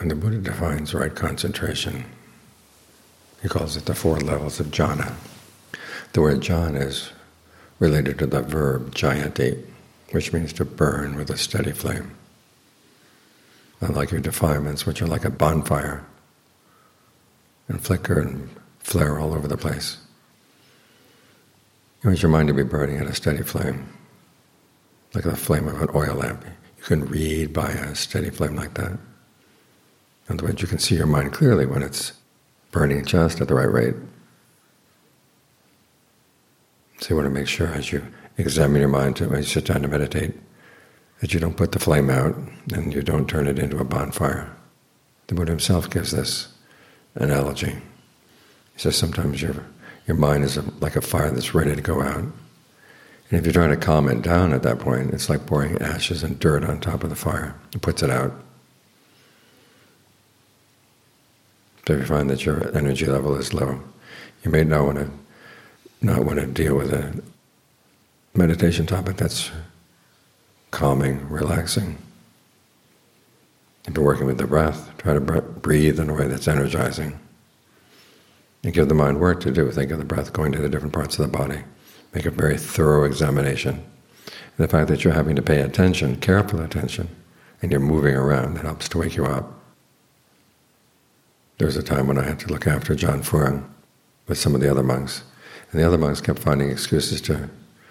When the Buddha defines right concentration, he calls it the 4 levels of jhana. The word jhana is related to the verb jayati, which means to burn with a steady flame. Unlike your defilements, which are like a bonfire and flicker and flare all over the place. You want your mind to be burning at a steady flame, like the flame of an oil lamp. You can read by a steady flame like that. In other words, you can see your mind clearly when it's burning just at the right rate. So you want to make sure as you examine your mind, when you sit down to meditate, that you don't put the flame out and you don't turn it into a bonfire. The Buddha himself gives this analogy. He says sometimes your mind is like a fire that's ready to go out. And if you try to calm it down at that point, it's like pouring ashes and dirt on top of the fire. It puts it out. So if you find that your energy level is low, you may not want to deal with a meditation topic that's calming, relaxing. If you're working with the breath, try to breathe in a way that's energizing. And give the mind work to do. Think of the breath going to the different parts of the body. Make a very thorough examination. And the fact that you're having to pay attention, careful attention, and you're moving around, that helps to wake you up. There was a time when I had to look after Ajahn Fuang with some of the other monks. And the other monks kept finding excuses to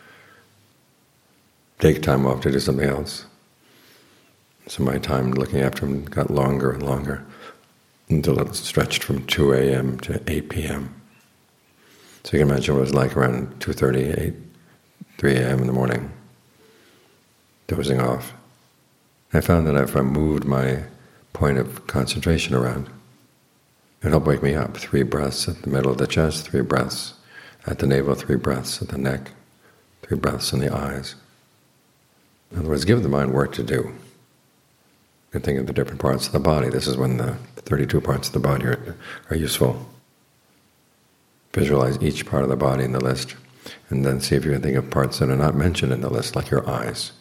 take time off to do something else. So my time looking after him got longer and longer, until it stretched from 2 a.m. to 8 p.m. So you can imagine what it was like around 2:30, 3 a.m. in the morning, dozing off. I found that if I moved my point of concentration around, it helped wake me up. 3 breaths at the middle of the chest, 3 breaths at the navel, 3 breaths at the neck, 3 breaths in the eyes. In other words, give the mind work to do. You can think of the different parts of the body. This is when the 32 parts of the body are useful. Visualize each part of the body in the list, and then see if you can think of parts that are not mentioned in the list, like your eyes.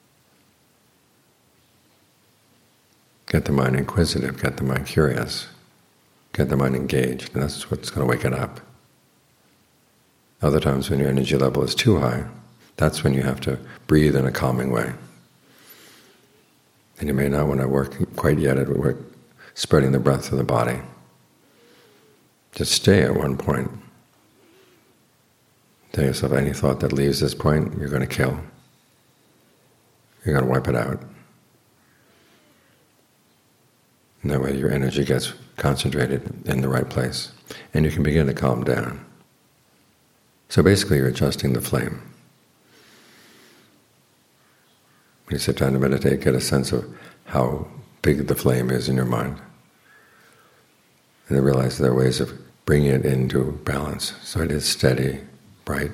Get the mind inquisitive, get the mind curious, get the mind engaged, and that's what's going to wake it up. Other times when your energy level is too high, that's when you have to breathe in a calming way. And you may not want to work quite yet at work spreading the breath through the body. Just stay at one point. Tell yourself any thought that leaves this point, you're going to kill. You're going to wipe it out. And that way your energy gets concentrated in the right place. And you can begin to calm down. So basically you're adjusting the flame. When you sit down to meditate, get a sense of how big the flame is in your mind. And then realize there are ways of bringing it into balance, so it is steady, bright.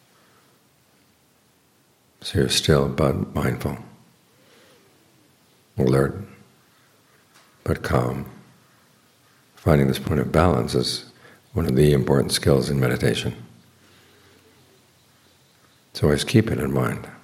So you're still but mindful, alert, but calm. Finding this point of balance is one of the important skills in meditation. So always keep it in mind.